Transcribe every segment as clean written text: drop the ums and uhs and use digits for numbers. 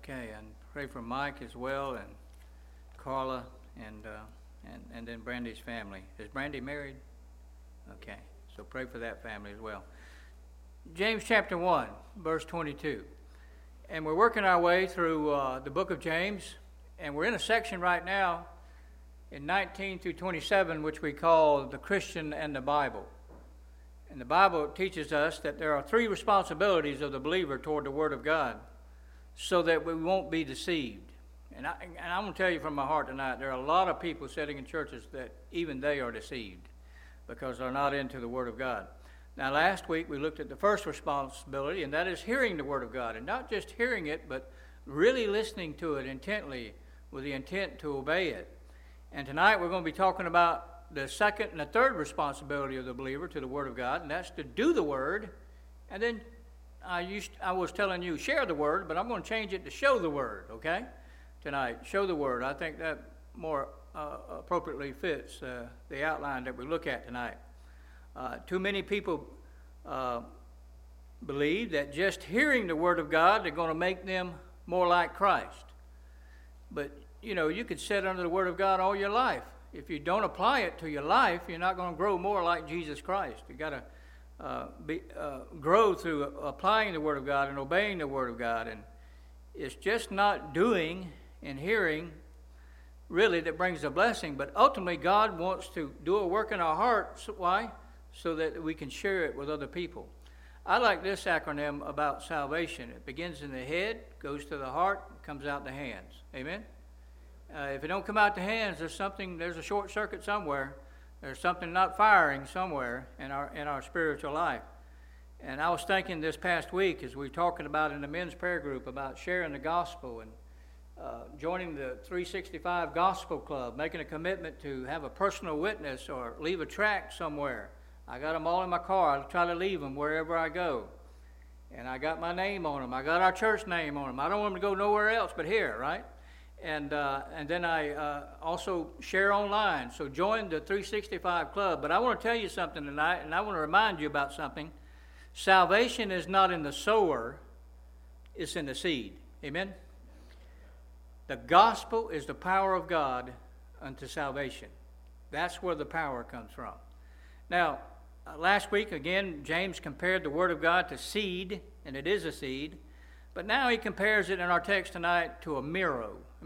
Okay, and pray for Mike as well, and Carla, and then Brandy's family. Is Brandy married? Okay, so pray for that family as well. James chapter 1, verse 22. And we're working our way through the book of James, and we're in a section right now in 19 through 27, which we call the Christian and the Bible. And the Bible teaches us that there are three responsibilities of the believer toward the Word of God so that we won't be deceived. And I'm going to tell you from my heart tonight, there are a lot of people sitting in churches that even they are deceived because they're not into the Word of God. Now, last week we looked at the first responsibility, and that is hearing the Word of God. And not just hearing it, but really listening to it intently with the intent to obey it. And tonight we're going to be talking about the second and the third responsibility of the believer to the Word of God, and that's to do the Word. And then I was telling you, share the Word, but I'm going to change it to show the Word, okay? Tonight, show the Word. I think that more appropriately fits the outline that we look at tonight. Too many people believe that just hearing the Word of God, they're going to make them more like Christ. But, you know, you could sit under the Word of God all your life. If you don't apply it to your life, you're not going to grow more like Jesus Christ. You've got to grow through applying the Word of God and obeying the Word of God. And it's just not doing and hearing really that brings a blessing. But ultimately, God wants to do a work in our hearts. Why? So that we can share it with other people. I like this acronym about salvation. It begins in the head, goes to the heart, comes out the hands. Amen? If it don't come out the hands, there's a short circuit somewhere. There's something not firing somewhere in our spiritual life. And I was thinking this past week as we were talking about in the men's prayer group about sharing the gospel and joining the 365 Gospel Club, making a commitment to have a personal witness or leave a tract somewhere. I got them all in my car. I try to leave them wherever I go. And I got my name on them. I got our church name on them. I don't want them to go nowhere else but here, right? And then I also share online. So join the 365 Club. But I want to tell you something tonight, and I want to remind you about something. Salvation is not in the sower, it's in the seed. Amen? The gospel is the power of God unto salvation. That's where the power comes from. Now, last week, again, James compared the Word of God to seed, and it is a seed. But now he compares it in our text tonight to a mirror,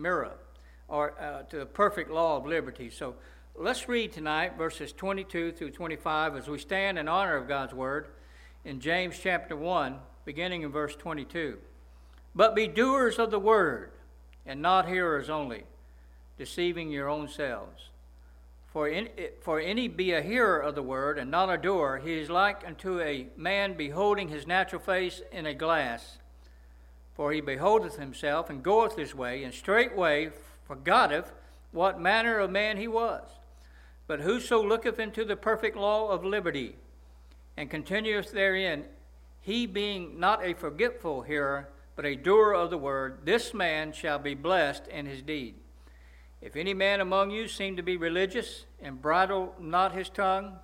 or to the perfect law of liberty. So let's read tonight verses 22 through 25 as we stand in honor of God's Word in James chapter 1, beginning in verse 22. But be doers of the Word, and not hearers only, deceiving your own selves. For any be a hearer of the Word, and not a doer, he is like unto a man beholding his natural face in a glass. For he beholdeth himself, and goeth his way, and straightway forgetteth what manner of man he was. But whoso looketh into the perfect law of liberty, and continueth therein, he being not a forgetful hearer, but a doer of the word, this man shall be blessed in his deed. If any man among you seem to be religious, and bridle not his tongue,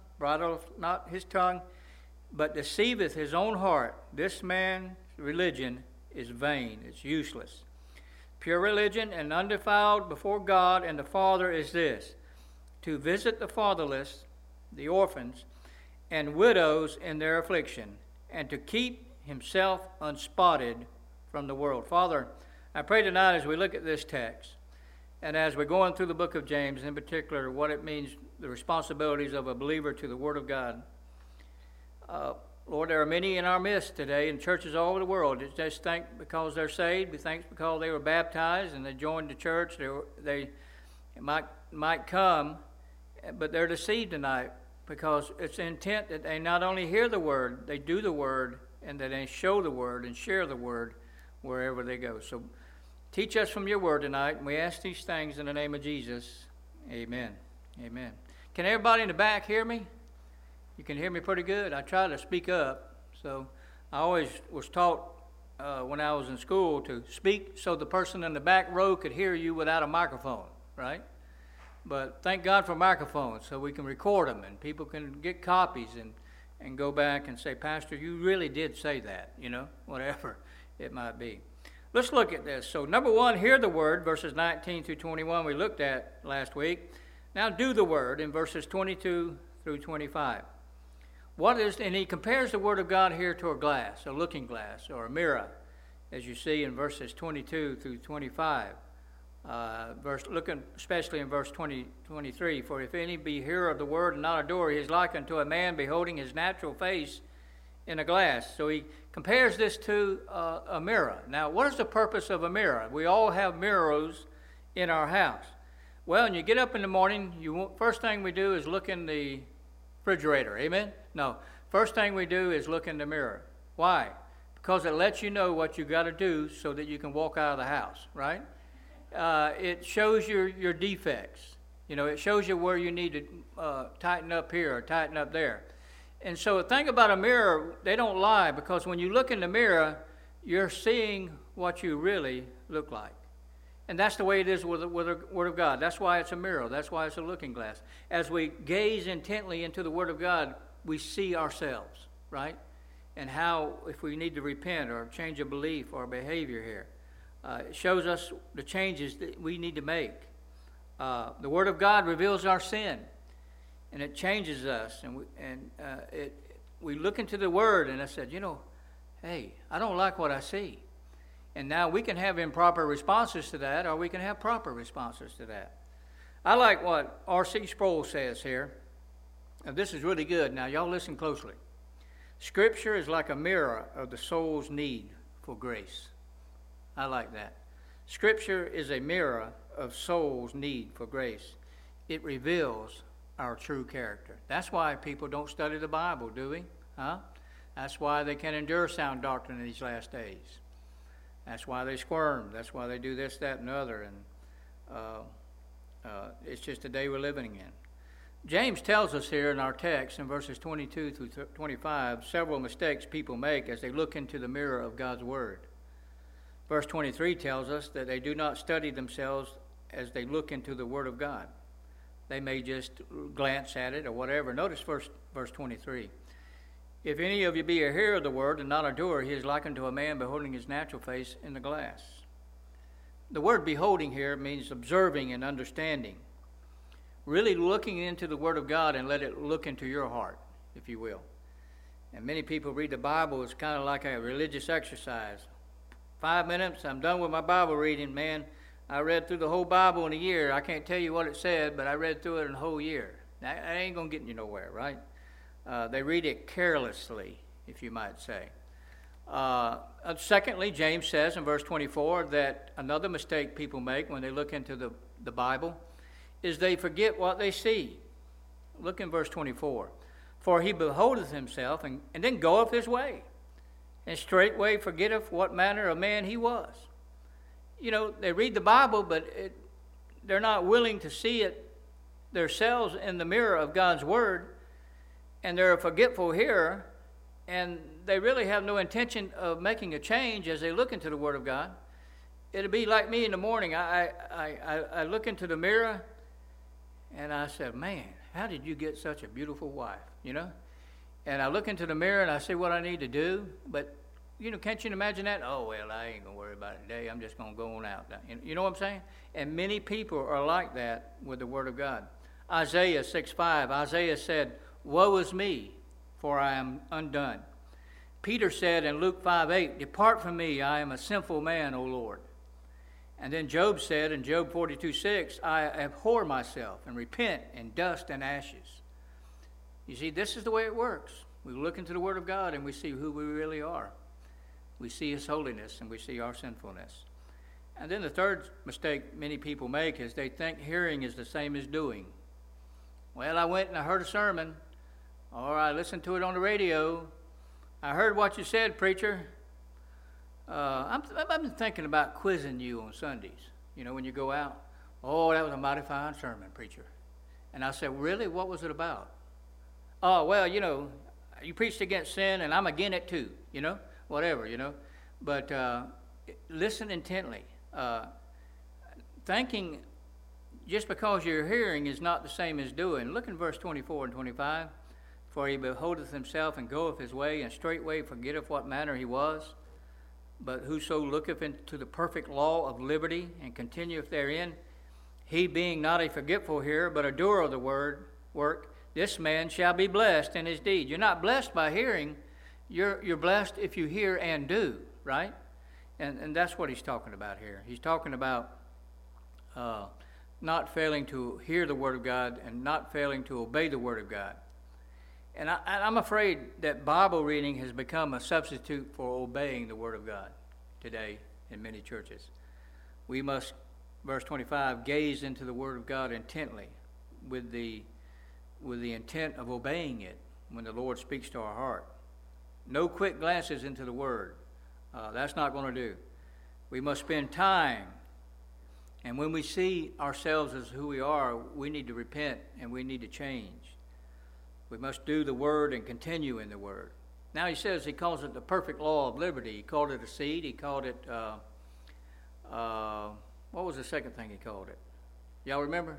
but deceiveth his own heart, this man's religion is vain, it's useless. Pure religion and undefiled before God and the Father is this, to visit the fatherless, the orphans, and widows in their affliction, and to keep himself unspotted from the world. Father, I pray tonight as we look at this text, and as we're going through the book of James, in particular, what it means, the responsibilities of a believer to the Word of God. Lord, there are many in our midst today in churches all over the world that just think because they're saved, we think because they were baptized and they joined the church, they might come, but they're deceived tonight because it's the intent that they not only hear the Word, they do the Word, and that they show the Word and share the Word wherever they go. So teach us from your Word tonight, and we ask these things in the name of Jesus. Amen. Amen. Can everybody in the back hear me? You can hear me pretty good. I try to speak up. So I always was taught when I was in school to speak so the person in the back row could hear you without a microphone, right? But thank God for microphones so we can record them and people can get copies and go back and say, Pastor, you really did say that, whatever it might be. Let's look at this. So number one, hear the word, verses 19 through 21 we looked at last week. Now do the word in verses 22 through 25. And he compares the word of God here to a glass, a looking glass, or a mirror, as you see in verses 22 through 25. Looking especially in verse 23, for if any be hearer of the word and not a doer, he is likened to a man beholding his natural face in a glass. So he compares this to a mirror. Now, what is the purpose of a mirror? We all have mirrors in our house. Well, when you get up in the morning, first thing we do is look in the refrigerator. Amen? No. First thing we do is look in the mirror. Why? Because it lets you know what you got to do so that you can walk out of the house, right? It shows your defects. It shows you where you need to tighten up here or tighten up there. And so the thing about a mirror, they don't lie, because when you look in the mirror, you're seeing what you really look like. And that's the way it is with the Word of God. That's why it's a mirror. That's why it's a looking glass. As we gaze intently into the Word of God, we see ourselves, right? And how, if we need to repent or change a belief or behavior here. It shows us the changes that we need to make. The Word of God reveals our sin, and it changes us. And we look into the Word, and I said, hey, I don't like what I see. And now we can have improper responses to that, or we can have proper responses to that. I like what R.C. Sproul says here. And this is really good. Now, y'all listen closely. Scripture is like a mirror of the soul's need for grace. I like that. Scripture is a mirror of soul's need for grace. It reveals our true character. That's why people don't study the Bible, do we? That's why they can't endure sound doctrine in these last days. That's why they squirm. That's why they do this, that, and the other. And it's just the day we're living in. James tells us here in our text in verses 22 through 25 several mistakes people make as they look into the mirror of God's Word. Verse 23 tells us that they do not study themselves as they look into the Word of God. They may just glance at it or whatever. Notice verse 23. If any of you be a hearer of the word and not a doer, he is likened to a man beholding his natural face in the glass. The word beholding here means observing and understanding. Really looking into the Word of God and let it look into your heart, if you will. And many people read the Bible as kind of like a religious exercise. 5 minutes, I'm done with my Bible reading, man. I read through the whole Bible in a year. I can't tell you what it said, but I read through it in a whole year. That ain't going to get you nowhere, right? They read it carelessly, if you might say. Secondly, James says in verse 24 that another mistake people make when they look into the Bible is they forget what they see. Look in verse 24. For he beholdeth himself, and then goeth his way, and straightway forgetteth what manner of man he was. They read the Bible, but they're not willing to see it themselves in the mirror of God's Word, and they're a forgetful hearer, and they really have no intention of making a change as they look into the Word of God. It'll be like me in the morning. I look into the mirror, and I said, man, how did you get such a beautiful wife, And I look into the mirror, and I see what I need to do. But, can't you imagine that? Oh, well, I ain't going to worry about it today. I'm just going to go on out. You know what I'm saying? And many people are like that with the Word of God. Isaiah 6:5, Isaiah said, woe is me, for I am undone. Peter said in Luke 5:8, depart from me, I am a sinful man, O Lord. And then Job said in Job 42:6, I abhor myself and repent in dust and ashes. You see, this is the way it works. We look into the Word of God and we see who we really are. We see His holiness and we see our sinfulness. And then the third mistake many people make is they think hearing is the same as doing. Well, I went and I heard a sermon, or I listened to it on the radio. I heard what you said, preacher. I've been thinking about quizzing you on Sundays, when you go out. Oh, that was a mighty fine sermon, preacher. And I said, really? What was it about? Oh, well, you preached against sin, and I'm against it too, whatever, But listen intently. Thinking just because you're hearing is not the same as doing. Look in verse 24 and 25. For he beholdeth himself and goeth his way, and straightway forgetteth what manner he was. But whoso looketh into the perfect law of liberty and continueth therein, he being not a forgetful hearer, but a doer of the work, this man shall be blessed in his deed. You're not blessed by hearing. You're blessed if you hear and do, right? And that's what he's talking about here. He's talking about not failing to hear the Word of God and not failing to obey the Word of God. And I'm afraid that Bible reading has become a substitute for obeying the Word of God today in many churches. We must, verse 25, gaze into the Word of God intently with the intent of obeying it when the Lord speaks to our heart. No quick glances into the Word. That's not going to do. We must spend time. And when we see ourselves as who we are, we need to repent and we need to change. We must do the Word and continue in the Word. Now he says he calls it the perfect law of liberty. He called it a seed. He called it, what was the second thing he called it? Y'all remember?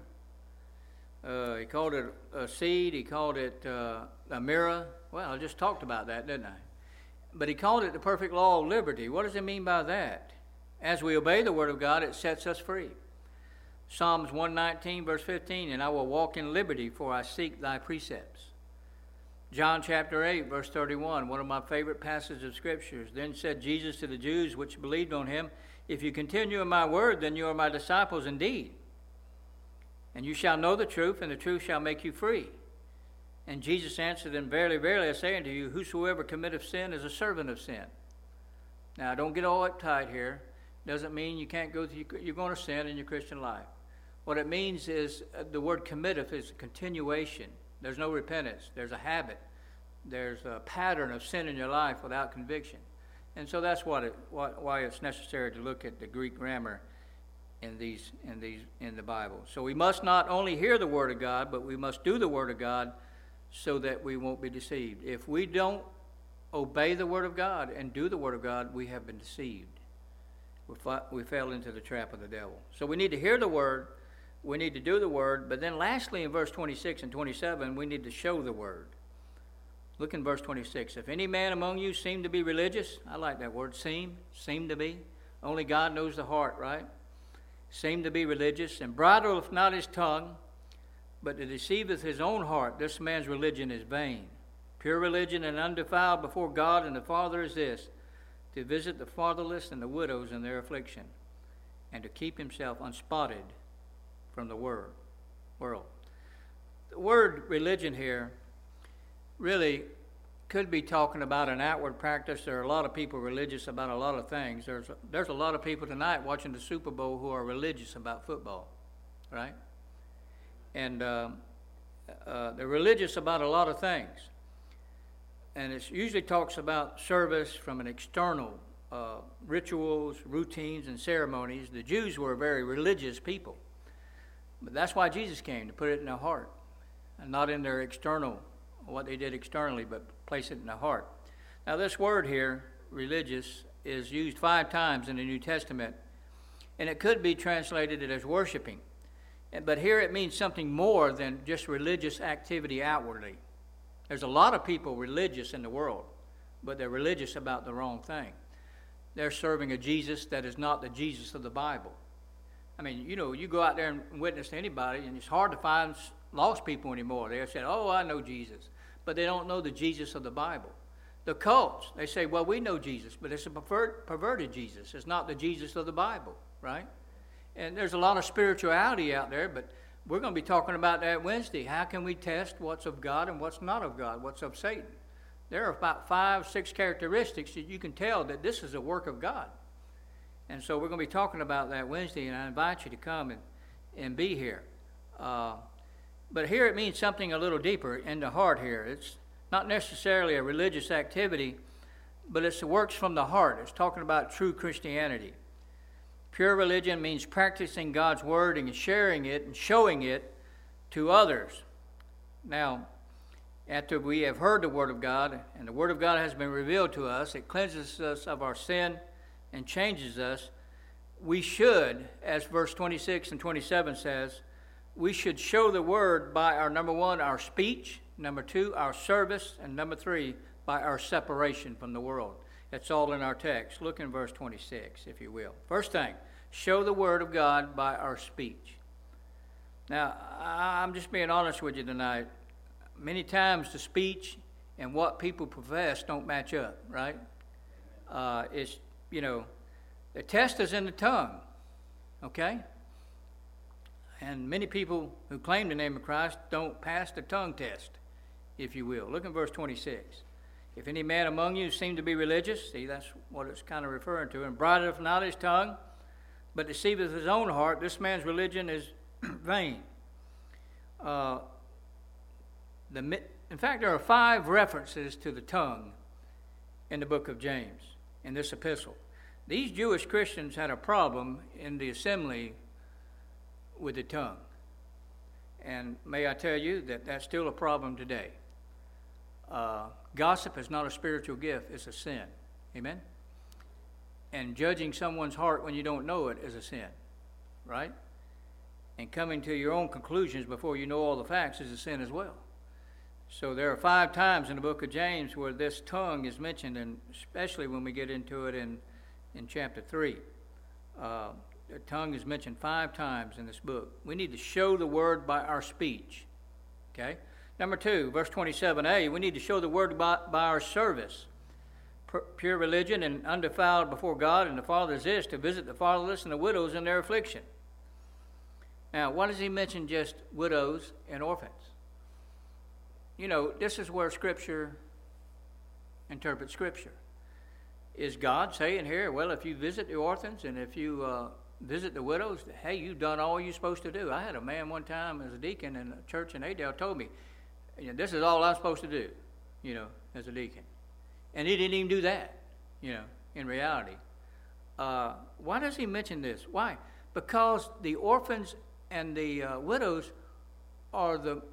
He called it a seed. He called it a mirror. Well, I just talked about that, didn't I? But he called it the perfect law of liberty. What does he mean by that? As we obey the Word of God, it sets us free. Psalms 119, verse 15, and I will walk in liberty, for I seek thy precepts. John chapter 8, verse 31, one of my favorite passages of Scriptures. Then said Jesus to the Jews which believed on him, if you continue in my word, then you are my disciples indeed. And you shall know the truth, and the truth shall make you free. And Jesus answered them, verily, verily, I say unto you, whosoever committeth sin is a servant of sin. Now, don't get all uptight here. Doesn't mean you can't go through, you're going to sin in your Christian life. What it means is the word committeth is a continuation. There's no repentance. There's a habit. There's a pattern of sin in your life without conviction. And so that's why it's necessary to look at the Greek grammar in the Bible. So we must not only hear the Word of God, but we must do the Word of God so that we won't be deceived. If we don't obey the Word of God and do the Word of God, we have been deceived. We fell into the trap of the devil. So we need to hear the Word, we need to do the Word, but then lastly in verse 26 and 27, we need to show the Word. Look in verse 26. If any man among you seem to be religious, I like that word, seem to be. Only God knows the heart, right? Seem to be religious, and bridleth not his tongue, but deceiveth his own heart. This man's religion is vain. Pure religion and undefiled before God and the Father is this, to visit the fatherless and the widows in their affliction, and to keep himself unspotted from the world. The word religion here really could be talking about an outward practice. There are a lot of people religious about a lot of things. There's a lot of people tonight watching the Super Bowl who are religious about football, right? And they're religious about a lot of things. And it usually talks about service from an external rituals, routines, and ceremonies. The Jews were a very religious people. But that's why Jesus came, to put it in their heart, and not in their external, what they did externally, but place it in the heart. Now this word here, religious, is used 5 times in the New Testament, and it could be translated as worshiping. But here it means something more than just religious activity outwardly. There's a lot of people religious in the world, but they're religious about the wrong thing. They're serving a Jesus that is not the Jesus of the Bible. I mean, you go out there and witness to anybody, and it's hard to find lost people anymore. They say, oh, I know Jesus. But they don't know the Jesus of the Bible. The cults, they say, well, we know Jesus, but it's a perverted Jesus. It's not the Jesus of the Bible, right? And there's a lot of spirituality out there, but we're going to be talking about that Wednesday. How can we test what's of God and what's not of God, what's of Satan? There are about 5, 6 characteristics that you can tell that this is a work of God. And so we're going to be talking about that Wednesday, and I invite you to come and be here. But here it means something a little deeper in the heart here. It's not necessarily a religious activity, but it's the works from the heart. It's talking about true Christianity. Pure religion means practicing God's word and sharing it and showing it to others. Now, after we have heard the word of God, and the word of God has been revealed to us, it cleanses us of our sin and changes us. We should, as verse 26 and 27 says, we should show the word by our, number 1, our speech, number 2, our service, and number 3, by our separation from the world. That's all in our text. Look in verse 26, if you will. First thing, show the word of God by our speech. Now, I'm just being honest with you tonight. Many times the speech and what people profess don't match up, right? It's, the test is in the tongue, okay? And many people who claim the name of Christ don't pass the tongue test, if you will. Look in verse 26. If any man among you seem to be religious, see, that's what it's kind of referring to, and bridleth not his tongue, but deceiveth his own heart, this man's religion is vain. In fact, there are 5 references to the tongue in the book of James, in this epistle. These Jewish Christians had a problem in the assembly with the tongue. And may I tell you that that's still a problem today. Gossip is not a spiritual gift, it's a sin. Amen? And judging someone's heart when you don't know it is a sin, right? And coming to your own conclusions before you know all the facts is a sin as well. So there are 5 times in the book of James where this tongue is mentioned, and especially when we get into it in chapter 3. The tongue is mentioned 5 times in this book. We need to show the word by our speech. Okay? Number 2, verse 27a, we need to show the word by our service. Pure religion and undefiled before God and the Father is this, to visit the fatherless and the widows in their affliction. Now, why does he mention just widows and orphans? This is where Scripture interprets Scripture. Is God saying here, well, if you visit the orphans and if you visit the widows, hey, you've done all you're supposed to do? I had a man one time as a deacon in a church in Adel told me, this is all I'm supposed to do, as a deacon. And he didn't even do that, in reality. Why does he mention this? Why? Because the orphans and the widows are the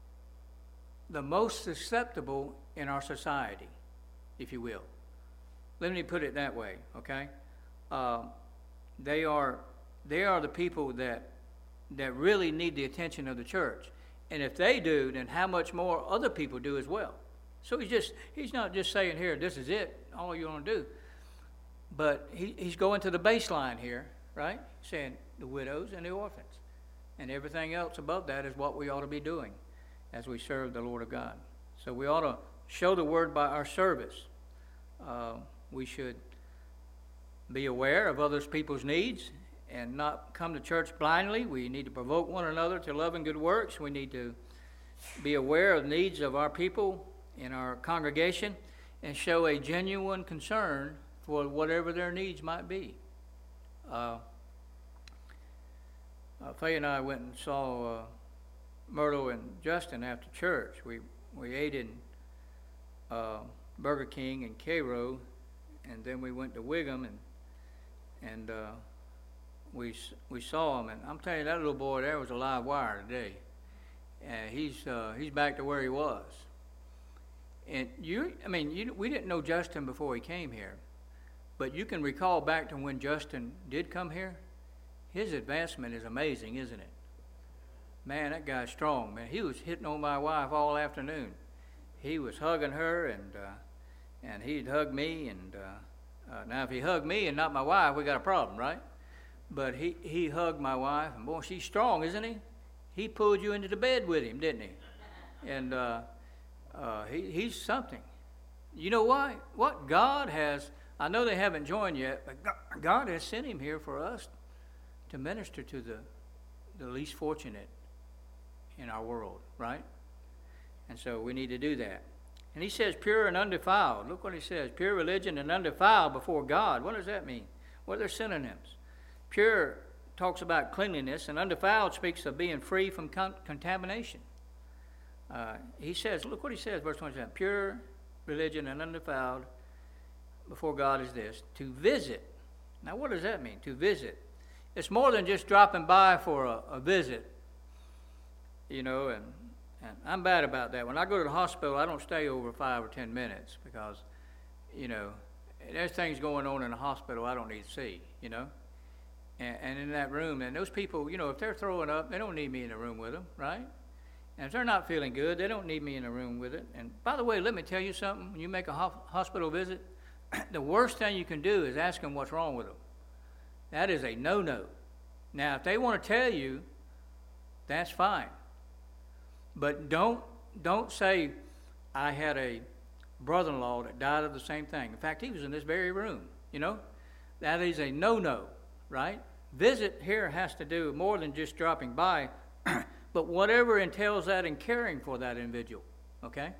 most susceptible in our society, if you will. Let me put it that way, okay? They are the people that really need the attention of the church. And if they do, then how much more other people do as well. So he's not just saying here, this is it, all you're going to do. But he's going to the baseline here, right? Saying the widows and the orphans. And everything else above that is what we ought to be doing as we serve the Lord of God. So we ought to show the word by our service. We should be aware of other people's needs and not come to church blindly. We need to provoke one another to love and good works. We need to be aware of the needs of our people in our congregation and show a genuine concern for whatever their needs might be. Faye and I went and saw Myrtle and Justin after church. We ate in Burger King in Cairo, and then we went to Wiggum and we saw him. And I'm telling you, that little boy there was a live wire today, and he's back to where he was. And we didn't know Justin before he came here, but you can recall back to when Justin did come here. His advancement is amazing, isn't it? Man, that guy's strong, man. He was hitting on my wife all afternoon. He was hugging her, and he'd hug me. And now, if he hugged me and not my wife, we got a problem, right? But he hugged my wife, and boy, she's strong, isn't he? He pulled you into the bed with him, didn't he? And he's something. You know why? What God has, I know they haven't joined yet, but God has sent him here for us to minister to the least fortunate in our world, right? And so we need to do that. And he says pure and undefiled. Look what he says, pure religion and undefiled before God. What does that mean? Well, they're synonyms. Pure talks about cleanliness, and undefiled speaks of being free from contamination. He says, look what he says, verse 27, pure religion and undefiled before God is this, to visit. Now, what does that mean, to visit? It's more than just dropping by for a visit, and I'm bad about that. When I go to the hospital, I don't stay over 5 or 10 minutes because, there's things going on in the hospital I don't need to see, And in that room, and those people, if they're throwing up, they don't need me in the room with them, right? And if they're not feeling good, they don't need me in the room with it. And by the way, let me tell you something. When you make a hospital visit, the worst thing you can do is ask them what's wrong with them. That is a no-no. Now, if they want to tell you, that's fine. But don't say, I had a brother-in-law that died of the same thing. In fact, he was in this very room, you know. That is a no-no, right? Visit here has to do more than just dropping by, but whatever entails that in caring for that individual, okay?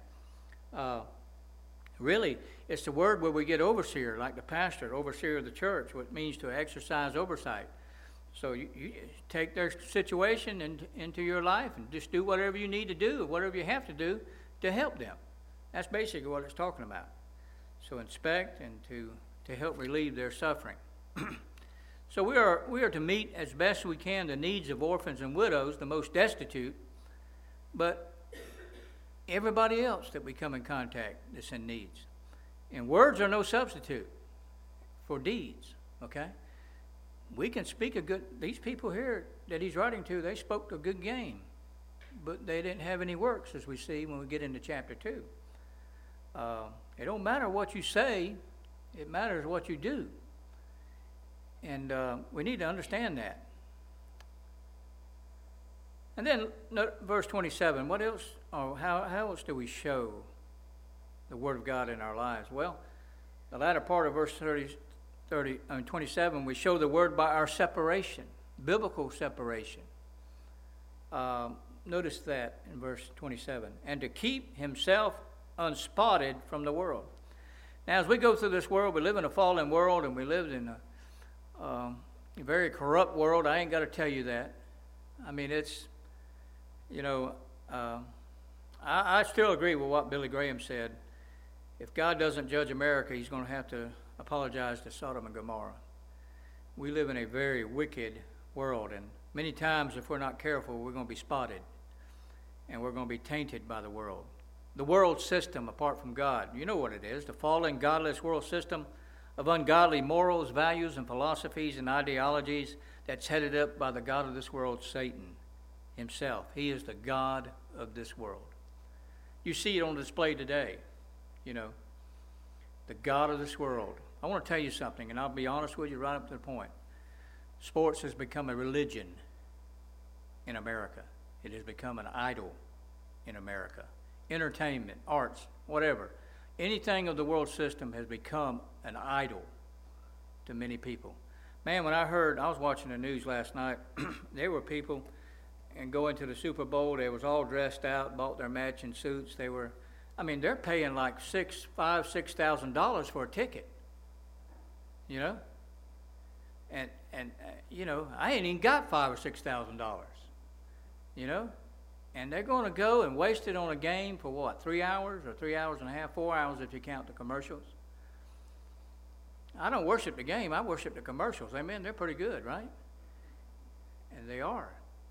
Really, it's the word where we get overseer, like the pastor, overseer of the church, what it means to exercise oversight. So you take their situation into your life and just do whatever you need to do, whatever you have to do to help them. That's basically what it's talking about. So inspect and to help relieve their suffering. So we are to meet as best we can the needs of orphans and widows, the most destitute, but everybody else that we come in contact that's in needs. And words are no substitute for deeds, okay? We can speak these people here that he's writing to, they spoke a good game, but they didn't have any works, as we see when we get into chapter 2. It don't matter what you say, it matters what you do. And we need to understand that. And then verse 27, what else, or how else do we show the Word of God in our lives? Well, the latter part of verse 27, we show the Word by our separation, biblical separation. Notice that in verse 27, and to keep himself unspotted from the world. Now, as we go through this world, we live in a fallen world, and we live in a very corrupt world. I ain't got to tell you that. I mean, it's, you know, I still agree with what Billy Graham said. If God doesn't judge America, he's going to have to apologize to Sodom and Gomorrah. We live in a very wicked world, and many times, if we're not careful, we're going to be spotted, and we're going to be tainted by the world. The world system, apart from God, you know what it is, the fallen, godless world system of ungodly morals, values, and philosophies and ideologies that's headed up by the god of this world, Satan himself. He is the god of this world. You see it on display today, you know, the god of this world. I want to tell you something, and I'll be honest with you right up to the point. Sports has become a religion in America. It has become an idol in America. Entertainment, arts, whatever. Anything of the world system has become an idol to many people. Man, when I was watching the news last night, there were people and going to the Super Bowl, they was all dressed out, bought their matching suits. They're paying like $6,000 for a ticket, you know? And you know, I ain't even got $5,000 or $6,000, you know? And they're going to go and waste it on a game for what, 3 hours or 3 hours and a half, 4 hours if you count the commercials? I don't worship the game, I worship the commercials. Amen, they're pretty good, right? And they are.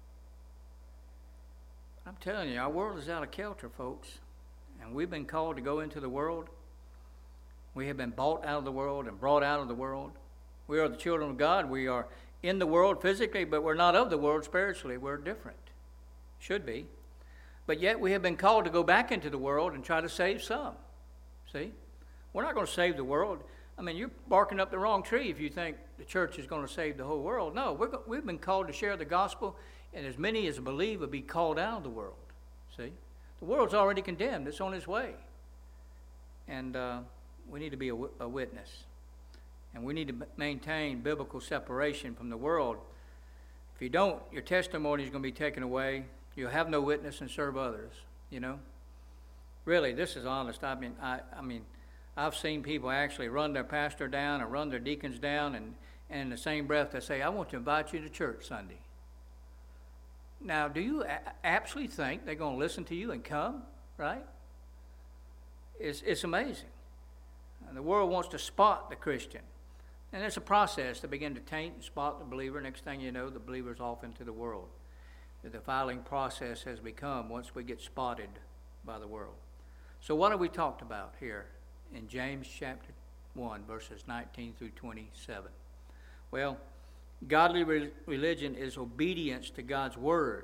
I'm telling you, our world is out of kilter, folks. And we've been called to go into the world. We have been bought out of the world and brought out of the world. We are the children of God. We are in the world physically, but we're not of the world spiritually. We're different. Should be. But yet we have been called to go back into the world and try to save some. See? We're not going to save the world. I mean, you're barking up the wrong tree if you think the church is going to save the whole world. No, we've been called to share the gospel, and as many as believe will be called out of the world. See? The world's already condemned. It's on its way. And we need to be a witness. And we need to maintain biblical separation from the world. If you don't, your testimony is going to be taken away. You'll have no witness and serve others, you know. Really, this is honest. I mean, I've seen people actually run their pastor down and run their deacons down, and in the same breath they say, I want to invite you to church Sunday. Now, do you actually think they're going to listen to you and come, right? It's amazing. And the world wants to spot the Christian. And it's a process to begin to taint and spot the believer. Next thing you know, the believer's off into the world. The defiling process has become once we get spotted by the world. So what have we talked about here in James chapter 1, verses 19 through 27? Well, godly religion is obedience to God's word,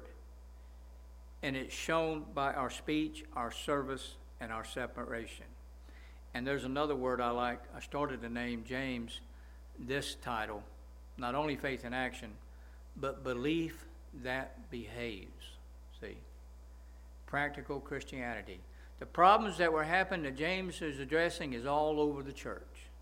and it's shown by our speech, our service, and our separation. And there's another word I like. I started to name James this title, not only faith in action, but belief that behaves. See? Practical Christianity. The problems that were happening that James is addressing is all over the church.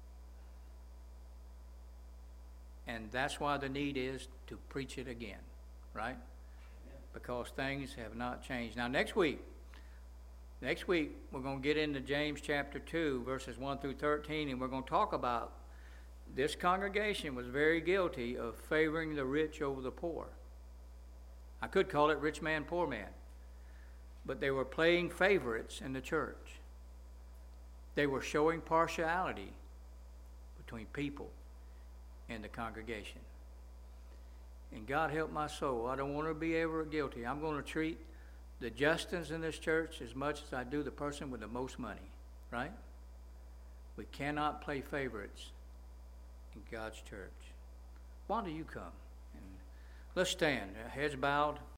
And that's why the need is to preach it again, right? Because things have not changed. Now, next week, we're going to get into James chapter 2, verses 1 through 13, and we're going to talk about this congregation was very guilty of favoring the rich over the poor. I could call it rich man, poor man. But they were playing favorites in the church. They were showing partiality between people in the congregation. And God help my soul. I don't want to be ever guilty. I'm going to treat the Justins in this church as much as I do the person with the most money, right? We cannot play favorites in God's church. Why do you come? And let's stand, heads bowed.